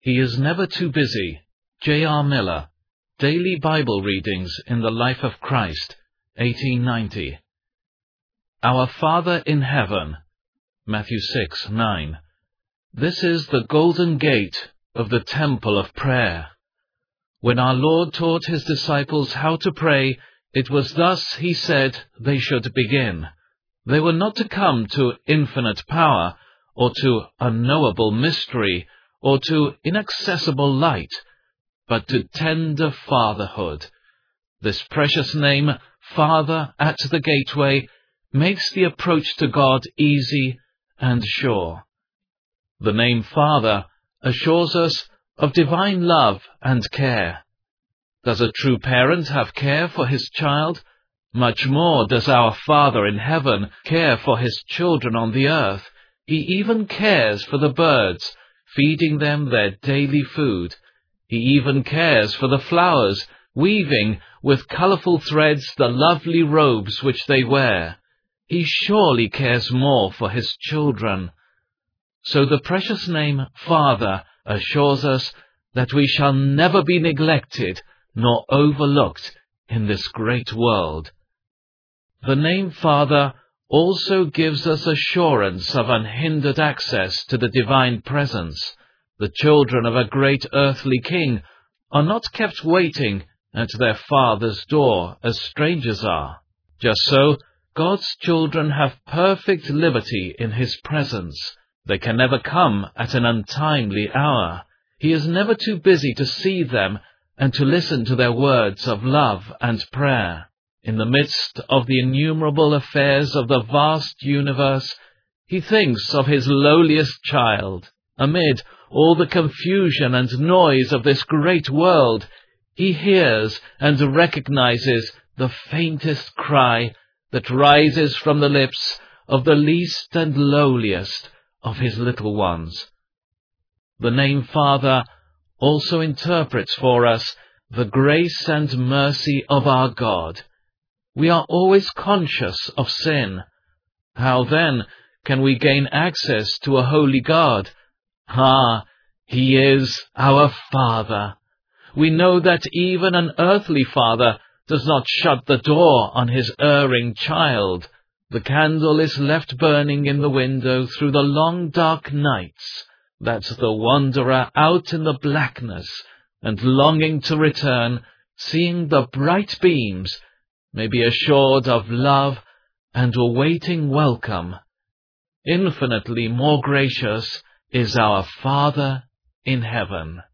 He is never too busy. J.R. Miller, Daily Bible Readings in the Life of Christ, 1890. Our Father in Heaven, Matthew 6:9. This is the golden gate of the temple of prayer. When our Lord taught his disciples how to pray, it was thus he said they should begin. They were not to come to infinite power, or to unknowable mystery, or to inaccessible light, but to tender fatherhood. This precious name, Father at the Gateway, makes the approach to God easy and sure. The name Father assures us of divine love and care. Does a true parent have care for his child? Much more does our Father in heaven care for his children on the earth. He even cares for the birds, feeding them their daily food. He even cares for the flowers, weaving with colorful threads the lovely robes which they wear. He surely cares more for his children. So the precious name Father assures us that we shall never be neglected nor overlooked in this great world. The name Father also gives us assurance of unhindered access to the divine presence. The children of a great earthly king are not kept waiting at their Father's door as strangers are. Just so, God's children have perfect liberty in his presence. They can never come at an untimely hour. He is never too busy to see them and to listen to their words of love and prayer. In the midst of the innumerable affairs of the vast universe, he thinks of his lowliest child. Amid all the confusion and noise of this great world, he hears and recognizes the faintest cry that rises from the lips of the least and lowliest of his little ones. The name Father also interprets for us the grace and mercy of our God. We are always conscious of sin. How then can we gain access to a holy God? He is our Father. We know that even an earthly father does not shut the door on his erring child. The candle is left burning in the window through the long dark nights, that the wanderer out in the blackness and longing to return, seeing the bright beams, may be assured of love and awaiting welcome. Infinitely more gracious is our Father in heaven.